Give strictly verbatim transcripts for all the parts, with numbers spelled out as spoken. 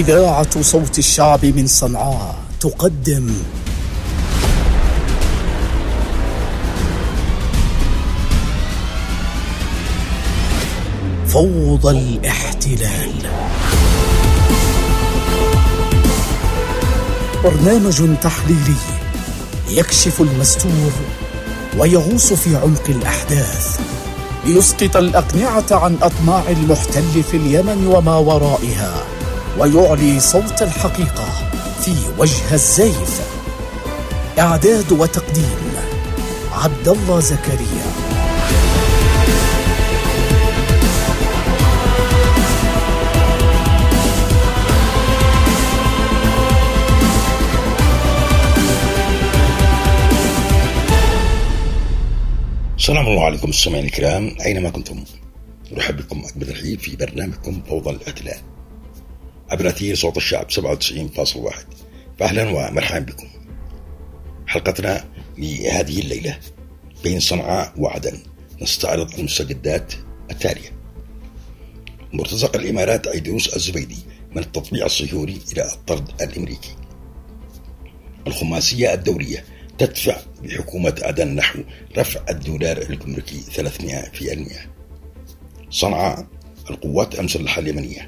إذاعة صوت الشعب من صنعاء تقدم فوضى الاحتلال، برنامج تحليلي يكشف المستور ويغوص في عمق الأحداث ليسقط الأقنعة عن أطماع المحتل في اليمن وما ورائها، ويعلي صوت الحقيقة في وجه الزيف. إعداد وتقديم عبد الله زكريا. السلام الله عليكم السامعين الكرام أينما كنتم، نرحب بكم أكبر ترحيب في برنامجكم فوضى الاحتلال عبر أثير صوت الشعب سبعة وتسعين فاصلة واحد. فأهلا ومرحبا بكم. حلقتنا لهذه الليلة بين صنعاء وعدن نستعرض المستجدات التالية: مرتزق الإمارات عيدروس الزبيدي من التطبيع الصهيوني إلى الطرد الأمريكي. الخماسية الدولية تدفع بحكومة عدن نحو رفع الدولار الجمركي ثلاثمائة في المئة. صنعاء القوات المسلحة اليمنية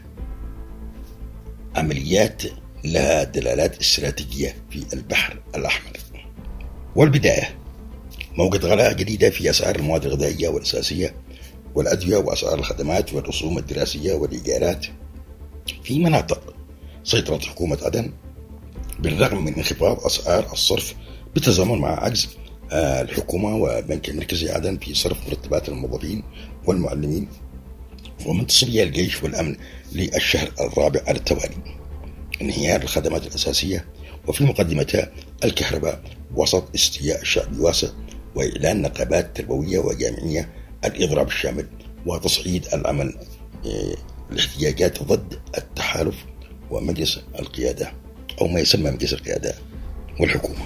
عمليات لها دلالات استراتيجية في البحر الأحمر. والبداية موجة غلاء جديدة في أسعار المواد الغذائية والأساسية والأدوية وأسعار الخدمات والرسوم الدراسية والإيجارات في مناطق سيطرة حكومة عدن، بالرغم من انخفاض أسعار الصرف بالتزامن مع عجز الحكومة والبنك المركزي عدن في صرف مرتبات الموظفين والمعلمين ومن تصريح الجيش والأمن للشهر الرابع على التوالي. انهيار الخدمات الأساسية وفي مقدمتها الكهرباء وسط استياء شعبي واسع، وإعلان نقابات تربوية وجامعية الإضراب الشامل وتصعيد العمل الاحتجاجات ضد التحالف ومجلس القيادة أو ما يسمى مجلس القيادة والحكومة.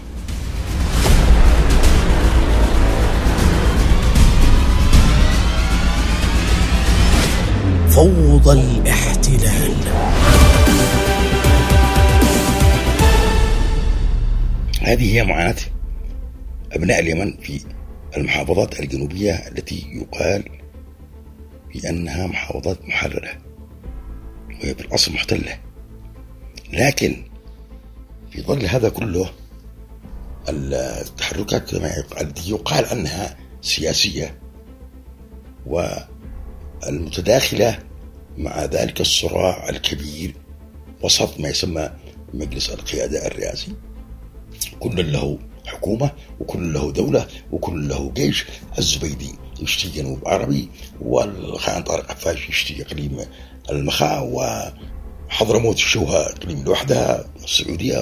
فوضى الاحتلال. هذه هي معاناة أبناء اليمن في المحافظات الجنوبية التي يقال بأنها محافظات محررة وهي بالأصل محتلة، لكن في ظل هذا كله التحركات التي يقال أنها سياسية والمتداخلة مع ذلك الصراع الكبير وسط ما يسمى مجلس القيادة الرئاسي، كل له حكومة وكل له دولة وكل له جيش. الزبيدي يشتي جنوب عربي، والخان طارق عفاش يشتي إقليم المخاء، وحضرموت الشوها إقليم لوحدها، السعودية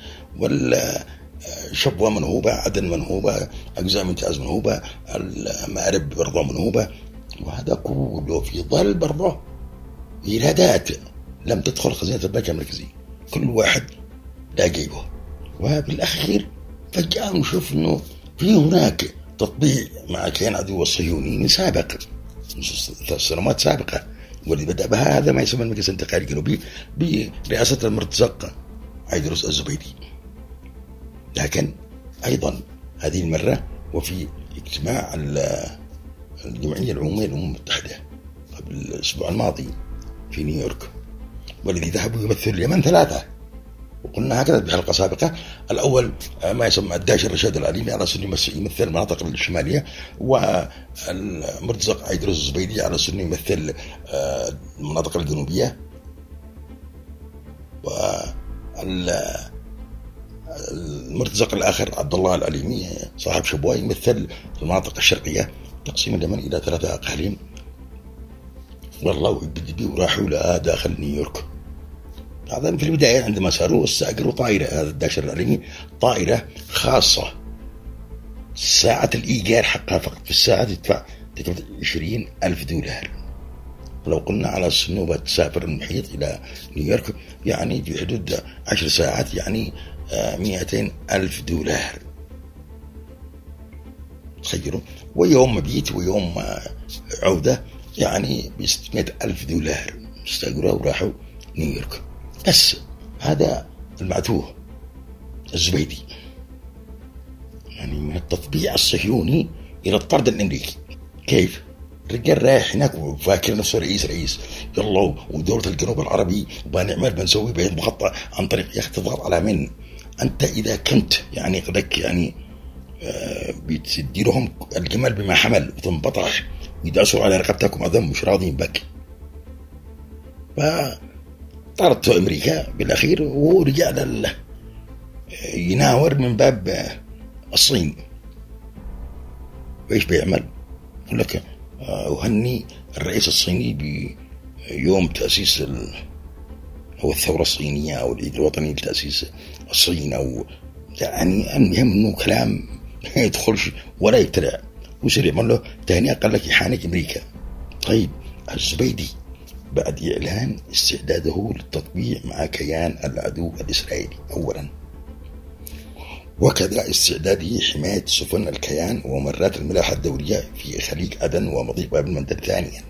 والشبوة منهوبة، عدن منهوبة، أجزاء من تعز منهوبة، المأرب برضه منهوبة، وهذا كله في ظل برضه إيرادات لم تدخل خزينة البنك المركزي، كل واحد لا جيبه. وبالأخير فجأة نشوف أنه في هناك تطبيع مع كيان عدو الصهيوني من سابق سنوات سابقة، والذي بدأ بها هذا ما يسمى المجلس الانتقالي الجنوبي برئاسة المرتزق عيدروس الزبيدي. لكن أيضا هذه المرة وفي اجتماع الجمعية العمومية للأمم المتحدة قبل الأسبوع الماضي في نيويورك، والذي ذهبوا يمثل اليمن ثلاثة، وقلنا هكذا بحلقة سابقة: الأول ما يسمى الداعش الرشاد العليمي على سن يمثل المناطق الشمالية، والمرتزق عيدروس الزبيدي على سن يمثل المناطق الجنوبية، والمرتزق الآخر عبد الله العليمي صاحب شبوة يمثل المناطق الشرقية، تقسيم اليمن إلى ثلاثة أقاليم. والله يبدي وراحوا لها داخل نيويورك. هذا في البداية عندما ساروا استأجروا طائرة، هذا الداعش العليمي طائرة خاصة، ساعة الإيجار حقها فقط في الساعة تدفع تكلفة عشرين ألف دولار. لو قلنا على السنوبة تسافر المحيط إلى نيويورك يعني في حدود عشر ساعات، يعني مئتين ألف دولار. تخيلوا، ويوم مبيت ويوم عودة يعني بستمائة ألف دولار استأجروا وراحوا نيويورك. بس هذا المعتوه الزبيدي، يعني من التطبيع الصهيوني إلى الطرد الأمريكي. كيف؟ الرجال رايح هناك وفاكر نفسه رئيس رئيس يلا ودولة الجنوب العربي وبنعمل بنسوي بين مخطط عن طريق يا أخي تضغط على من؟ أنت إذا كنت يعني لك يعني آه بتدي لهم الجمال بما حمل وتنبطح ويداسوا على رقبتك ومعظم مش راضين بك، فطردته أمريكا بالأخير ورجع لل يناور من باب الصين. وإيش بيعمل؟ يقول لك أهني الرئيس الصيني بيوم تأسيس ال... أو الثورة الصينية أو العيد الوطني لتأسيس الصين، أو يعني المهم إنه كلام ما يدخلش ولا يبتلع، ويصير يعمل له تهنئة قال لك يحانك أمريكا. طيب الزبيدي بعد إعلان استعداده للتطبيع مع كيان العدو الإسرائيلي أولا، وكذا استعداده حماية سفن الكيان وممرات الملاحة الدولية في خليج عدن ومضيق باب المندب ثانيا.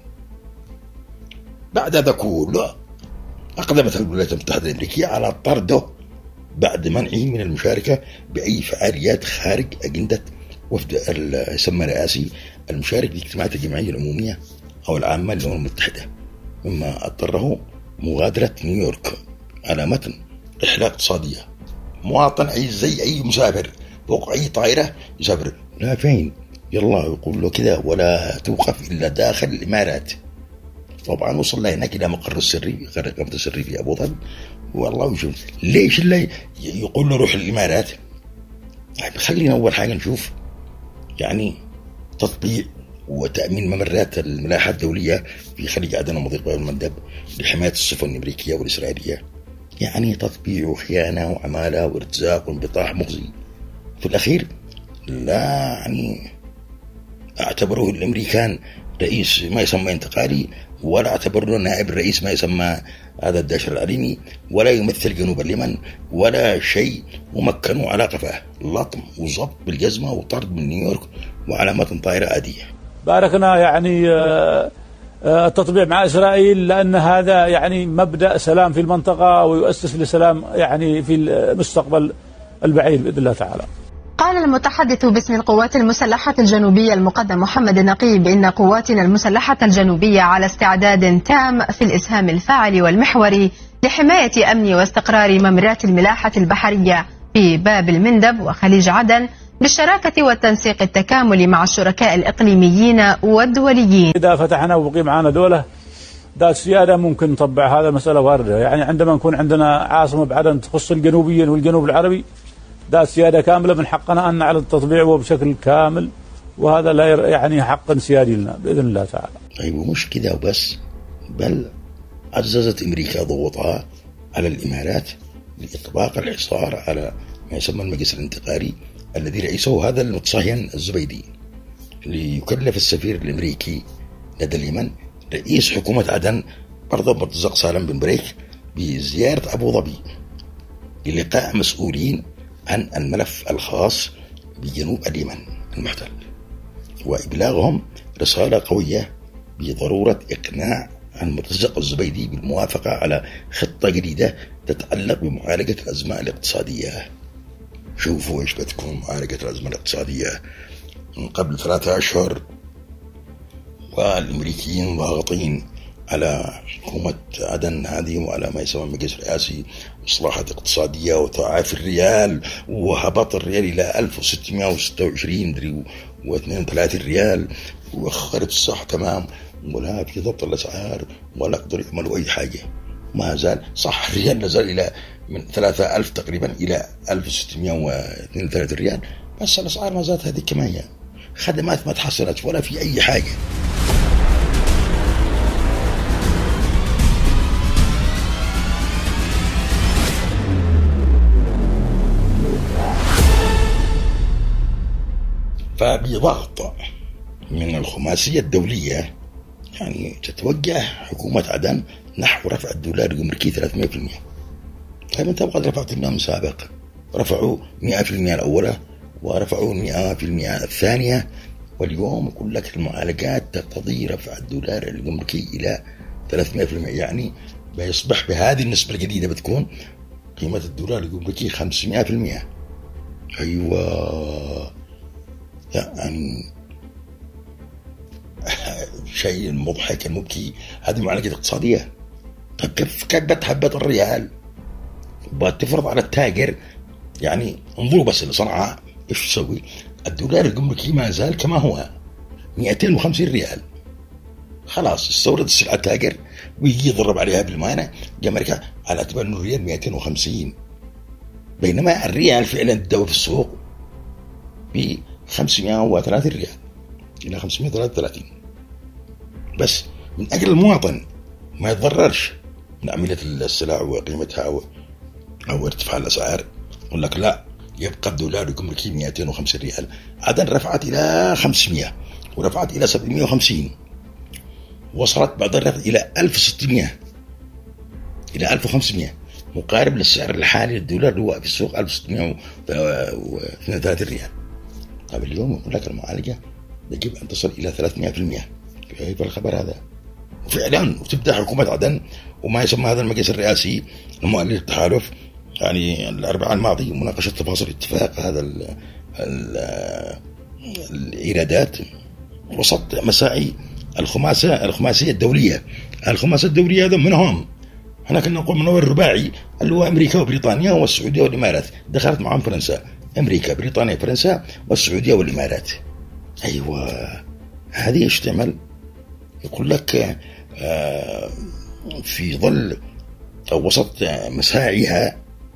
بعد هذا كله أقدمت الولايات المتحدة الأمريكية على طرده بعد منعه من المشاركة بأي فعاليات خارج أجندة وفد يسمى رئاسي المشارك في اجتماعات الجمعية العمومية أو العامة للأمم المتحدة، مما اضطره مغادرة نيويورك على متن رحلة اقتصادية. مواطن أي زي أي مسافر فوق أي طائرة يسافر، لا فين يلا يقول له كذا ولا توقف إلا داخل الإمارات. طبعا وصلنا هناك إلى مقر السري قمة السري في أبو ظبي، والله يشوف ليش اللي يقول له روح الإمارات. خلينا أول حاجة نشوف يعني تطبيع وتأمين ممرات الملاحة الدولية في خليج عدن ومضيق باب المندب لحماية السفن الأمريكية والإسرائيلية، يعني تطبيع وخيانة وعمالة وارتزاق وانبطاح مخزي. في الأخير لا يعني اعتبروه الأمريكان رئيس ما يسمى انتقالي، ولا اعتبروه نائب رئيس ما يسمى هذا الداشر العليمي، ولا يمثل جنوب اليمن ولا شيء، ومكنوا على قفاه لطم وضبط بالجزمة وطرد من نيويورك وعلامات طائرة عادية. باركنا يعني التطبيع مع إسرائيل لأن هذا يعني مبدأ سلام في المنطقة ويؤسس لسلام يعني في المستقبل البعيد بإذن الله تعالى. قال المتحدث باسم القوات المسلحة الجنوبية المقدم محمد النقيب إن قواتنا المسلحة الجنوبية على استعداد تام في الإسهام الفاعل والمحوري لحماية أمن واستقرار ممرات الملاحة البحرية في باب المندب وخليج عدن بالشراكة والتنسيق التكاملي مع الشركاء الإقليميين والدوليين. إذا فتحنا وبقي معنا دولة ذات سيادة ممكن نطبع، هذا مسألة واردة. يعني عندما نكون عندنا عاصمة بعدن تخص الجنوبيين والجنوب العربي ذات سيادة كاملة من حقنا أن نعلن التطبيع وبشكل كامل، وهذا لا يعني حق سيادي لنا بإذن الله تعالى. طيب ومش كده وبس، بل عززت أمريكا ضغوطها على الإمارات لإطباق الحصار على ما يسمى المجلس الانتقالي الذي رئيسه هذا المتصهين الزبيدي، ليكلف السفير الأمريكي لدى اليمن رئيس حكومة عدن برضه مرتزق سالم بن بريك بزيارة أبو ظبي للقاء مسؤولين عن الملف الخاص بجنوب اليمن المحتل، وإبلاغهم رسالة قوية بضرورة إقناع المرتزق الزبيدي بالموافقة على خطة جديدة تتعلق بمعالجة الأزمة الاقتصادية. شوفوا إيش بتكون معالجة الأزمة الاقتصادية. من قبل ثلاثة أشهر والأمريكيين ضاغطين على حكومة عدن هذه وعلى ما يسمى مجلس رئاسي إصلاحات اقتصادية وتعافي الريال، وهبط الريال إلى ألف وستمائة وستة وعشرين واثنين وثلاثين ريال، وخرب الصح تمام، ولا في ضبط الأسعار ولا قدروا يعملوا أي حاجة. ما زال صح الريال نزل إلى من ثلاثة ألف تقريبا إلى ألف وستمائة واثنين وثلاثين ريال، بس الأسعار ما زالت هذه كما هي، خدمات ما تحسنت ولا في أي حاجة. فبضغط من الخماسية الدولية يعني تتوجه حكومة عدن نحو رفع الدولار الأمريكي ثلاثمائة بالمئة. طيب انت قد رفعت المئة سابق، رفعوا مئة بالمئة الأولى ورفعوا مئة بالمئة الثانية، واليوم يقول لك المعالجات تقتضي رفع الدولار الأمريكي إلى ثلاثمائة بالمئة، يعني بيصبح بهذه النسبة الجديدة بتكون قيمة الدولار الجمركي خمسمائة بالمئة. أيوة يعني شيء مضحك المبكي. هذه معالجة اقتصادية. طيب كيف كيف بتهبط الريال وبتفرض على التاجر؟ يعني انظروا بس لصنعاء ايش تسوي. الدولار الجمركي ما زال كما هو مئتين وخمسين ريال. خلاص استورد السلعة التاجر ويجي يضرب عليها بالمانع أمريكا على اعتبار انه الريال مئتين وخمسين، بينما الريال فعلا تداول في السوق ب خمسمائة وثلاثين ريال الى خمسمائة وثلاثة وثلاثين، بس من اجل المواطن ما يتضررش من عملية السلع وقيمتها او او ارتفاع الاسعار. يقول لك لا، يبقى الدولار الجمركي مئتين وخمسين ريال. عدن رفعت الى خمسمائة ورفعت الى سبعمائة وخمسين، وصلت بعد الرفع الى ألف وستمائة الى ألف وخمسمائة، مقارب للسعر الحالي للدولار اللي هو في السوق ألف وستمائة واثنين وثلاثين ريال. طيب اليوم يقول لك المعالجة يجب أن تصل إلى ثلاثمائة بالمئة. كيف الخبر هذا؟ وفعلا وتبدأ حكومة عدن وما يسمى هذا المجلس الرئاسي المؤلف للتحالف يعني الأربعاء الماضي مناقشة تفاصيل اتفاق هذا ال ال الإيرادات وسط مساعي الخماسة الخماسية الدولية. الخماسة الدولية هذا من هم؟ احنا كنا نقول من هو الرباعي اللي هو أمريكا وبريطانيا والسعودية والإمارات، دخلت معهم فرنسا. أمريكا بريطانيا فرنسا والسعودية والإمارات. أيوة هذه ايش تعمل؟ يقول لك آه في ظل أو وسط مساعيها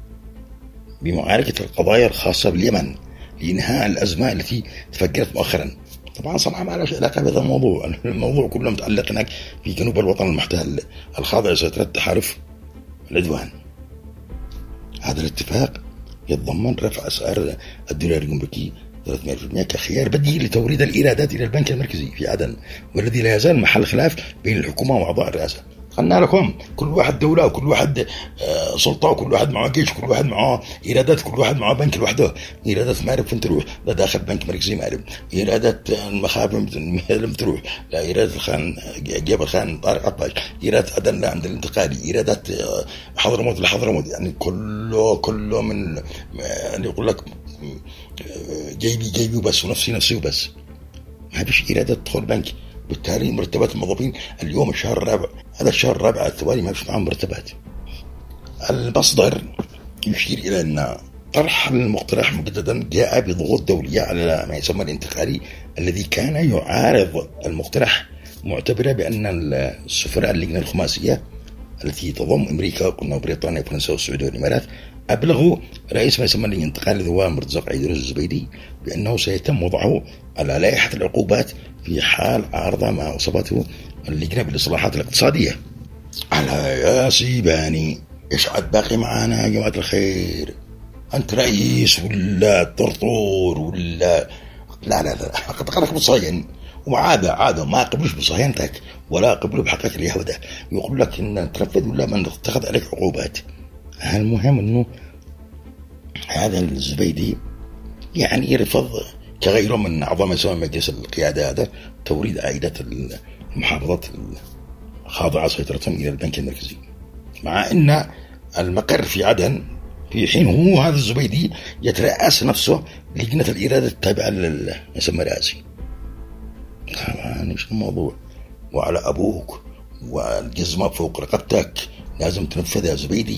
بمعالجة القضايا الخاصة باليمن لإنهاء الأزمة التي تفجرت مؤخرا. طبعا صنعاء ما لها علاقة بهذا الموضوع، الموضوع كله متعلق هناك في جنوب الوطن المحتل الخاضع لسيطرة التحالف العدوان. هذا الاتفاق يتضمن رفع أسعار الدولار الجمركي ثلاثمائة بالمئة كخيار بديل لتوريد الإيرادات إلى البنك المركزي في عدن، والذي لا يزال محل خلاف بين الحكومة وأعضاء الرئاسة. قلنا لكم كل واحد دولة وكل واحد سلطة وكل واحد معه جيش وكل واحد معه إيرادات، كل واحد معه بنك لوحده. إيرادات مارب فين تروح؟ لا داخل بنك مركزي مارب. إيرادات المخابر لم تروح، لا إيرادات الخان جبل خان طارق عباس، إيرادات عدن لا عند الانتقالي، إيرادات حضرموت لحضرموت، يعني كله كله من يعني يقول لك جيبي جيبي وبس ونفسي نفسي وبس. ما فيش إيرادات تدخل بنك. بالتالي مرتبات الموظفين اليوم الشهر الرابع، هذا الشهر الرابع على التوالي ما فيش معهم مرتبات. المصدر يشير إلى أن طرح المقترح مجددا جاء بضغوط دولية على ما يسمى الانتقالي الذي كان يعارض المقترح، معتبرة بأن السفراء اللجنة الخماسية التي تضم أمريكا قلنا بريطانيا وفرنسا والسعودية والإمارات أبلغوا رئيس ما يسمى الانتقال اللي هو مرتزق عيدروس الزبيدي بأنه سيتم وضعه على لائحة العقوبات في حال عارض ما وصفته اللجنة بالإصلاحات الاقتصادية. على يا سيباني إيش عاد باقي معانا يا جماعة الخير؟ أنت رئيس ولا طرطور ولا لا لا لا قد بصهين وعادة عادة ما قبلوش بصهينتك ولا قبلوا بحقك اليهودة، يقول لك إن ترفض ولا من اتخذ عليك عقوبات. المهم إنه هذا الزبيدي يعني يرفض كغيره من أعضاء مسؤول مجلس القيادة هذا توريد عائدات المحافظات الخاضعة سيطرتهم إلى البنك المركزي، مع أن المقر في عدن في حين هو هذا الزبيدي يترأس نفسه لجنة الإيرادات التابعة للمسمى الرئاسي. طبعا ايش الموضوع؟ وعلى أبوك والجزمة فوق رقبتك لازم تنفذ يا زبيدي.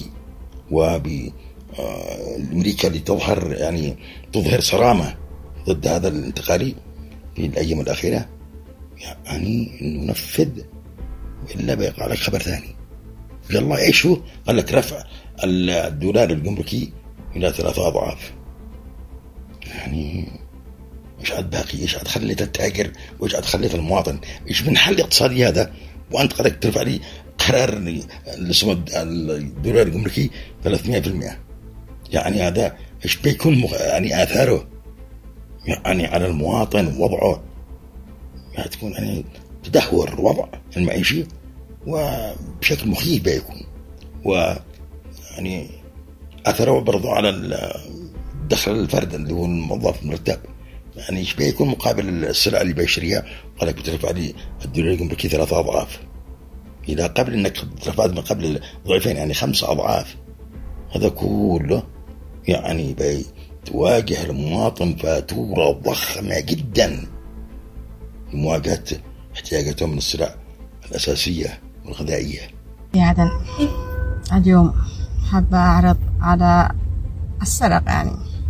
وبأمريكا اللي تظهر يعني تظهر صرامة ضد هذا الانتقالي في الأيام الأخيرة يعني إنه نفذ إلا بيقع لك خبر ثاني. يلا إيش هو؟ قال لك رفع الدولار الجمركي إلى ثلاثة أضعاف. يعني إيش عاد باقي؟ إيش عاد خليت التاجر وإيش عاد خليت المواطن؟ إيش من حل اقتصادي هذا؟ وأنت قدك ترفع لي قرار اللي اسمه الدولار الجمركي ثلاثمائة بالمئة. يعني هذا إيش بيكون مخ... يعني آثاره يعني على المواطن وضعه يعني تكون يعني تدهور الوضع المعيشي وبشكل مخيف بيكون، ويعني أثره برضو على الدخل الفرد اللي هو الموظف المرتب. يعني إيش بيكون مقابل السلع اللي بيشتريها قال لك بترفع لي الدولار الجمركي ثلاثة أضعاف. إذا قبل أنك رفعت من قبل ضعفين يعني خمسة أضعاف، هذا كله يعني بتواجه المواطن فاتورة ضخمة جدا لمواجهة احتياجاتهم من السلع الأساسية والغذائية. في عدن اليوم حابة أعرض على السرق، يعني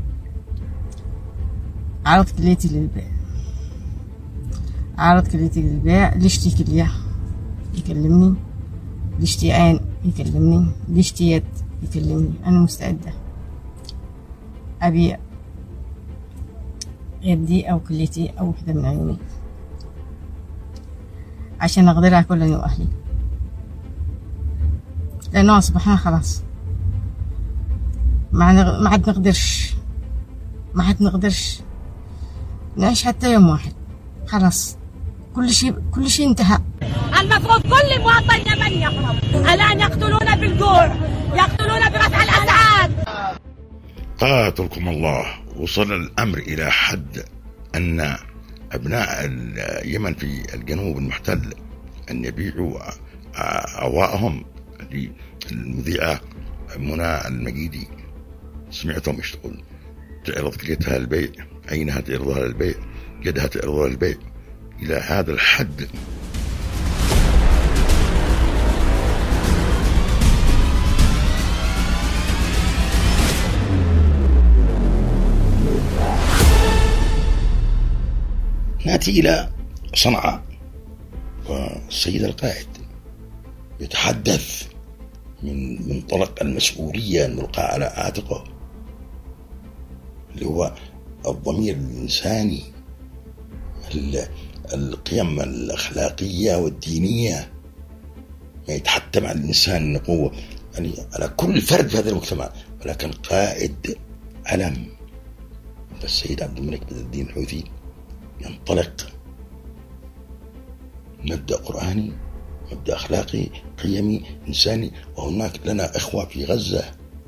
عرض كليتي للبيع، عرض كليتي للبيع. اللي يشتي كلية يكلمني، اللي يشتي عين يكلمني، اللي يشتي يد يكلمني. أنا مستعدة أبيع يدي أو كليتي أو واحدة من عيوني عشان أقدر أكل أنا وأهلي، لأنه أصبحنا خلاص ما ما عاد نقدرش ما عاد نقدرش نعيش حتى يوم واحد. خلاص كل شيء كل شيء انتهى. المفروض كل مواطن يمني يهرب، الآن يقتلون بالجوع، يقتلون برفع الأسعار. قاتلكم الله. وصل الأمر إلى حد أن أبناء اليمن في الجنوب المحتل أن يبيعوا أعواءهم. المذيعة منى المجيدي سمعتهم ايش تقول، تعرض كليتها للبيع، عينها تعرضها للبيع، يدها تعرضها للبيع، إلى هذا الحد. نأتي إلى صنعاء، والسيد القائد يتحدث من منطلق المسؤولية الملقاة على عاتقه، اللي هو الضمير الإنساني، القيم الأخلاقية والدينية، ما يتحتم على الإنسان قوة يعني على كل فرد في هذا المجتمع، ولكن قائد علم. السيد عبد الملك بدر الدين الحوثي ينطلق مبدأ قرآني، مبدأ أخلاقي، قيمي، إنساني. وهناك لنا إخوة في غزة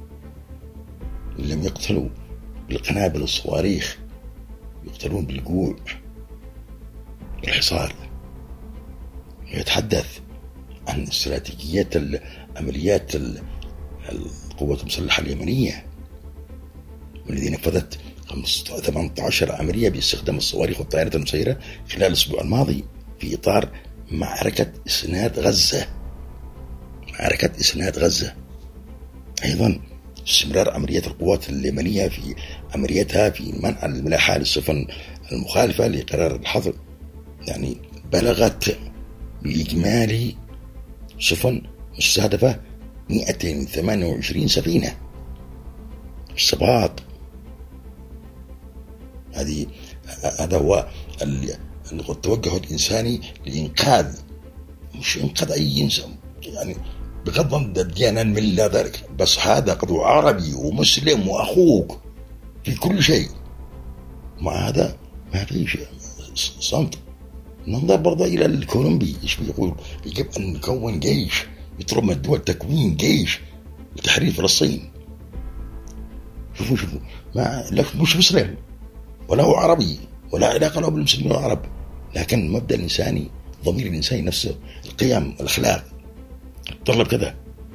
لم يقتلوا بالقنابل والصواريخ، يقتلون بالجوع والحصار. يتحدث عن استراتيجية عمليات القوات المسلحة اليمنية، والذي نفذت ثمانية عشر عملية باستخدام الصواريخ والطائرات المسيرة خلال الأسبوع الماضي في إطار معركة إسناد غزة. معركة إسناد غزة. أيضا استمرار عمليات القوات اليمنية في عمليتها في منع الملاحة للسفن المخالفة لقرار الحظر، يعني بلغت بإجمالي سفن مستهدفة مئتين وثمانية وعشرين سفينة. السباق هذه هذا هو التوجه الإنساني لإنقاذ، مش إنقاذ أي إنسان يعني بغض النظر الديانة من ذلك، بس هذا قضوا عربي ومسلم وأخوك في كل شيء. مع هذا ما في شيء صمت. ننظر برضه إلى الكولومبي إيش بيقول، يجب أن نكون جيش يطلب من الدول تكوين جيش لتحرير فلسطين. شوفوا شوفوا ما لك مش مسلم ولا هو عربي ولا علاقة له بالمسلمين والعرب، لكن المبدأ الإنساني، الضمير الإنساني نفسه، القيم والأخلاق طلب كذا.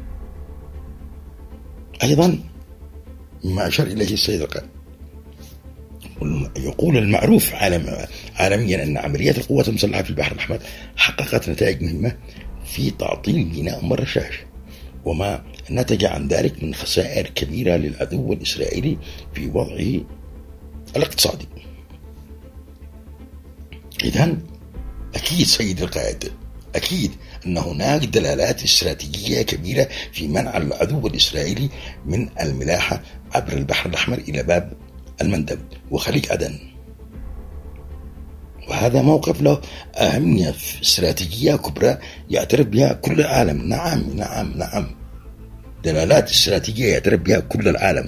أيضا ما أشار إليه السيد القائد، يقول المعروف عالم عالميا أن عمليات القوات المسلحة في البحر الأحمر حققت نتائج مهمة في تعطيل ميناء أم الرشاش، وما نتج عن ذلك من خسائر كبيرة للعدو الإسرائيلي في وضعه الاقتصادي. إذن أكيد سيد القائد، أكيد أن هناك دلالات استراتيجية كبيرة في منع العدو الإسرائيلي من الملاحة عبر البحر الأحمر إلى باب المندب وخليج عدن، وهذا موقف له أهمية استراتيجية كبرى يعترف بها كل العالم. نعم نعم نعم دلالات استراتيجية يعترف بها كل العالم،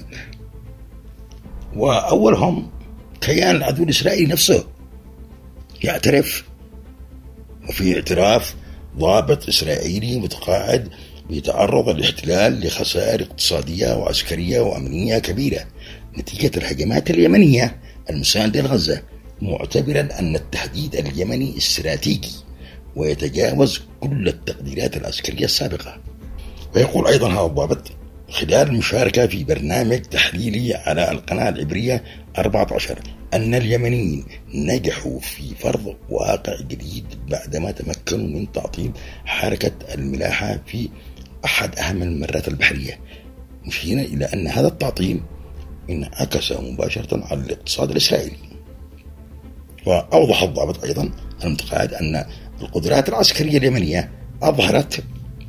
وأولهم كيان العدو الإسرائيلي نفسه يعترف، وفي اعتراف ضابط إسرائيلي متقاعد بيتعرض الاحتلال لخسائر اقتصادية وعسكرية وأمنية كبيرة نتيجة الهجمات اليمنية المساندة لغزة، معتبرا أن التهديد اليمني استراتيجي ويتجاوز كل التقديرات العسكرية السابقة. ويقول أيضا هذا الضابط خلال المشاركة في برنامج تحليلي على القناة العبرية أربعة عشر أن اليمنيين نجحوا في فرض واقع جديد بعدما تمكنوا من تعطيل حركة الملاحة في أحد أهم الممرات البحرية، مشيرا إلى أن هذا التعطيل انعكس مباشرة على الاقتصاد الإسرائيلي. وأوضح الضابط أيضا المتقاعد أن القدرات العسكرية اليمنية أظهرت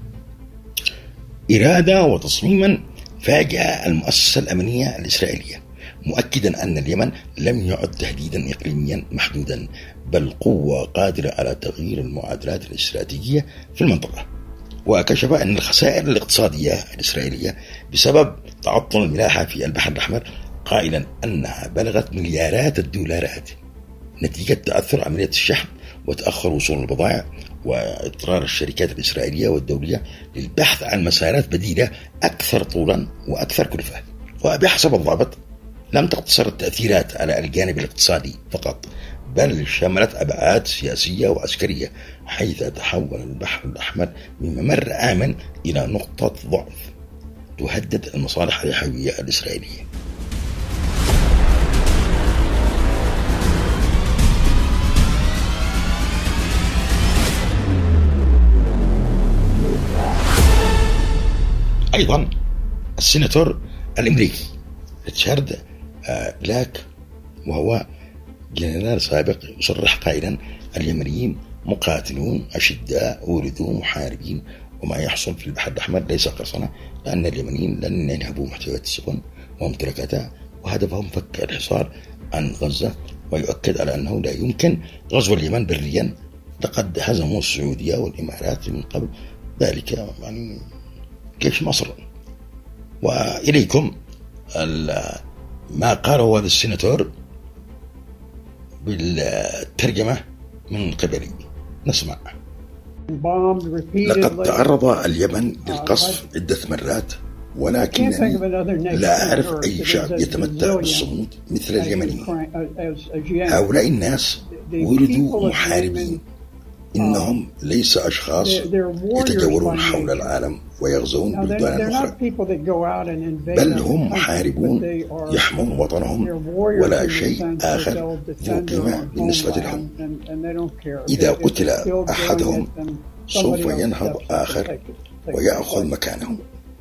إرادة وتصميما فاجأ المؤسسة الأمنية الإسرائيلية، مؤكدا أن اليمن لم يعد تهديدا إقليميا محدودا، بل قوة قادرة على تغيير المعادلات الاستراتيجية في المنطقة. وكشف أن الخسائر الاقتصادية الإسرائيلية بسبب تعطل الملاحة في البحر الأحمر، قائلا أنها بلغت مليارات الدولارات نتيجة تأثر عملية الشحن وتأخر وصول البضائع وإضطرار الشركات الإسرائيلية والدولية للبحث عن مسارات بديلة أكثر طولا وأكثر كلفة. وبحسب الضابط لم تقتصر التأثيرات على الجانب الاقتصادي فقط، بل شملت أبعاد سياسية وعسكرية، حيث تحول البحر الأحمر من ممر آمن إلى نقطة ضعف تهدد المصالح الحيوية الإسرائيلية. أيضا السيناتور الأمريكي ريتشارد بلاك، وهو جنرال سابق، يصرح قائلا اليمنيين مقاتلون أشداء ولدوا محاربين، وما يحصل في البحر الأحمر ليس قرصنة، لأن اليمنيين لن ينهبوا محتويات السفن وممتلكاتها، وهدفهم فك الحصار عن غزة. ويؤكد على أنه لا يمكن غزو اليمن بريا، لقد هزموا السعودية والإمارات من قبل ذلك، يعني جيش مصر. وإليكم ما قاله هذا السيناتور بالترجمة من قبلي، نسمع. لقد تعرض اليمن للقصف عدة مرات، ولكنني لا أعرف أي شعب يتمتع بالصمود مثل اليمنيين. هؤلاء الناس ولدوا محاربين، إنهم ليس أشخاص يتجولون حول العالم ويغزون بلدان أخرى، بل هم محاربون يحمون وطنهم، ولا شيء آخر ذو قيمة بالنسبة لهم. إذا قتل أحدهم سوف ينهض آخر ويأخذ مكانه.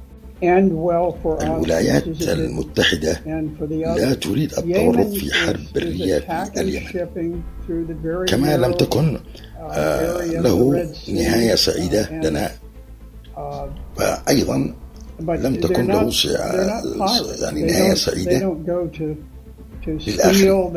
الولايات المتحدة لا تريد التورط في حرب برية في اليمن، كما لم تكن آه له نهاية سعيدة لنا، فأيضا لم تكن له يعني نهاية سعيدة للآخر.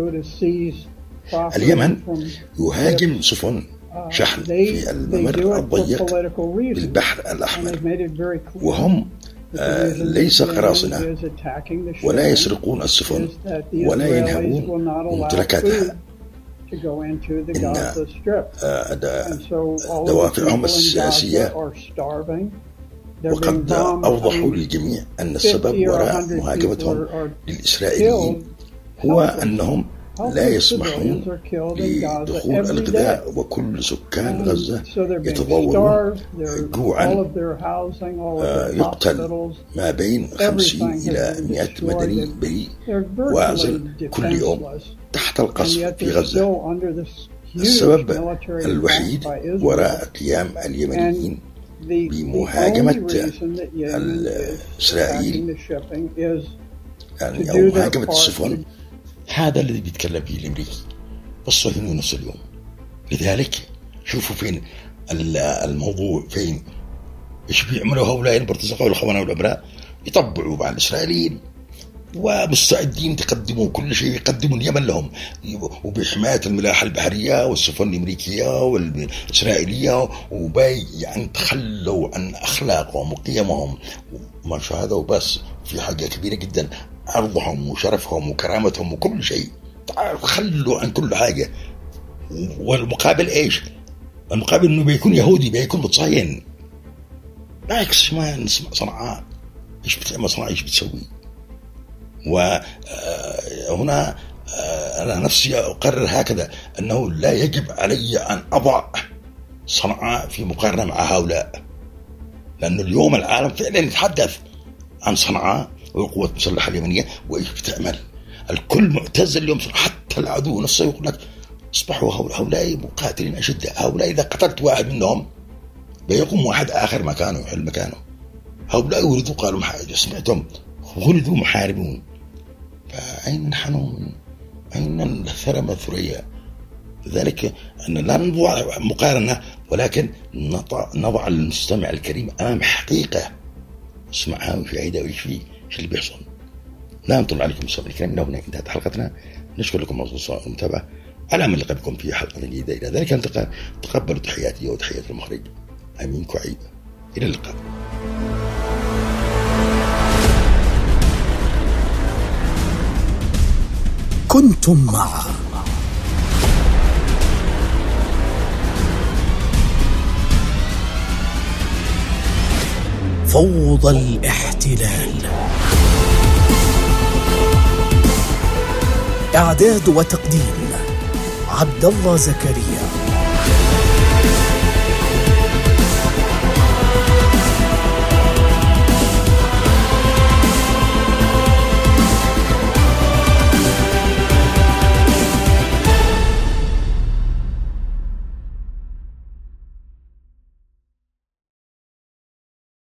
اليمن يهاجم سفن شحن في الممر الضيق بالبحر الأحمر، وهم آه ليس قراصنة، ولا يسرقون السفن ولا ينهبون ممتلكاتها. إن دوافعهم السياسية، وقد أوضحوا للجميع أن السبب وراء مهاجمتهم للإسرائيليين هو أنهم لا يسمحون بدخول الغذاء، وكل سكان غزة يتضورون جوعا. يقتل ما بين خمسين إلى مئة مدني بريء وازل كل يوم تحت القصف في غزة. السبب الوحيد وراء قيام اليمنيين بمهاجمة إسرائيل يعني أو مهاجمة السفن، هذا الذي بيتكلم فيه الأمريكي والصهيوني نفس اليوم. لذلك شوفوا فين الموضوع، فين إيش بيعملوا هؤلاء البرتزقة والخونة والأبراء، يطبعوا مع الإسرائيليين ومستعدين يقدموا كل شيء، يقدموا اليمن لهم، وبحماية الملاحة البحرية والسفن الأمريكية والإسرائيلية، وباي يعني تخلوا عن أخلاقهم وقيمهم. ما شاهدوا بس في حاجة كبيرة جدا، عرضهم وشرفهم وكرامتهم وكل شيء، خلوا عن كل حاجة. والمقابل إيش؟ المقابل إنه بيكون يهودي، بيكون متصاين. بالعكس ما نسمع صنعاء إيش بتعمل، صنعاء إيش بتسوي. وهنا أنا نفسي أقرر هكذا أنه لا يجب علي أن أضع صنعاء في مقارنة مع هؤلاء، لأنه اليوم العالم فعلا يتحدث عن صنعاء والقوات المسلحة اليمنية وإيش بتعمل. الكل معتز اليوم، حتى العدو نفسه يقول لك اصبحوا هؤلاء مقاتلين أشداء، هؤلاء إذا قتلت واحد منهم بيقوم واحد آخر مكانه يحل مكانه. هؤلاء ولدوا، قالوا سمعتم ولدوا محاربون. فأين نحن؟ أين الثرى ثريا؟ لذلك أن لا نضع مقارنة، ولكن نضع, نضع المستمع الكريم أمام حقيقة اسمعها وفي عيدها وإيش فيه إيش اللي بيحصل. لا نطلع عليكم المستمع الكريم، إنه هنا انتهت حلقتنا. نشكر لكم المتابعة، على أمل لقاء بكم في حلقة جديدة. إلى ذلك التقاء تقبلوا تحياتي وتحيات المخرج أمين كعيب. إلى اللقاء. كنتم مع فوضى الاحتلال. إعداد وتقديم عبد الله زكريا.